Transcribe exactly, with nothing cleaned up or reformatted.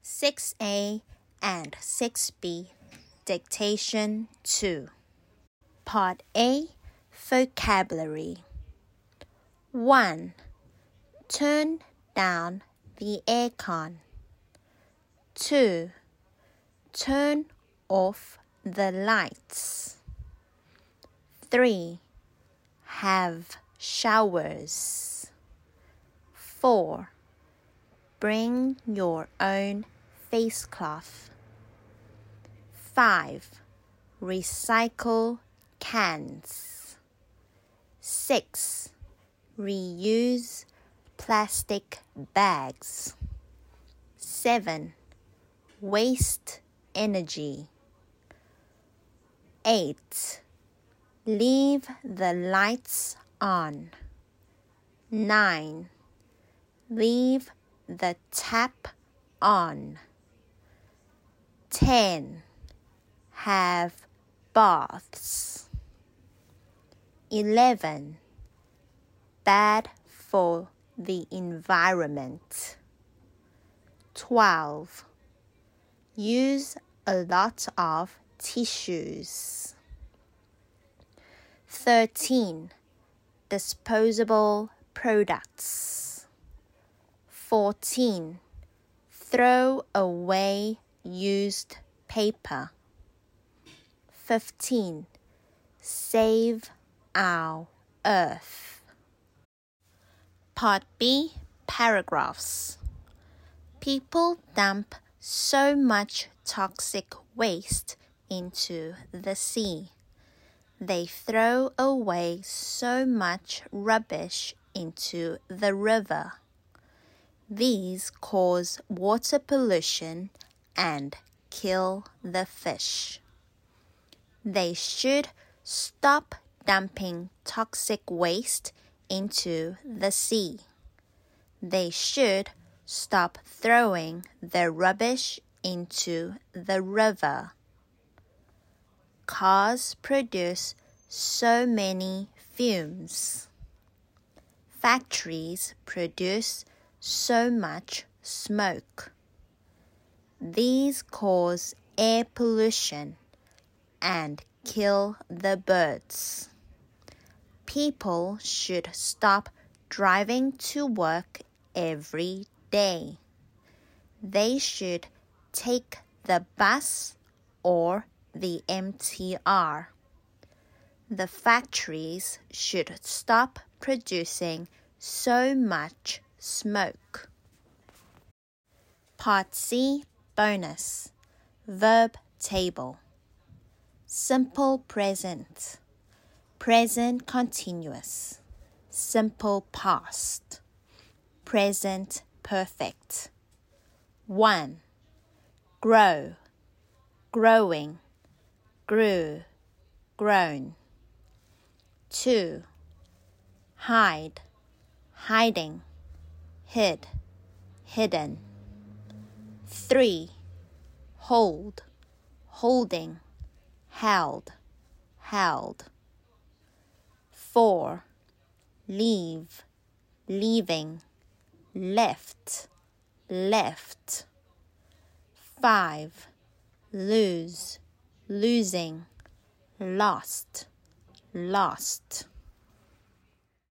six A and six B Dictation two. Part A, Vocabulary. one. Turn down the aircon. two. Turn off the lights. three. Have showers. four. Bring your own face cloth. five. Recycle cans. six. Reuse plastic bags. seven. Waste energy. eight. Leave the lights on. nine. Leave the tap on. ten. Have baths. eleven. Bad for the environment. twelve. Use a lot of tissues. thirteen. Disposable products. fourteen. Throw away used paper. fifteen. Save our earth. Part B, Paragraphs. People dump so much toxic waste into the sea. They throw away so much rubbish into the river. These cause water pollution and kill the fish. They should stop dumping toxic waste into the sea. They should stop throwing their rubbish into the river. Cars produce so many fumes. Factories produce so much smoke. These cause air pollution and kill the birds. People should stop driving to work every day. They should take the bus or the M T R. The factories should stop producing so much smoke. Part C, Bonus. Verb table. Simple present. Present continuous. Simple past. Present perfect. one. Grow. Growing. Grew. Grown. two. Hide. Hiding. Hid. Hidden. three. Hold. Holding. Held. Held. four. Leave. Leaving. Left. Left. five. Lose. Losing. Lost. Lost.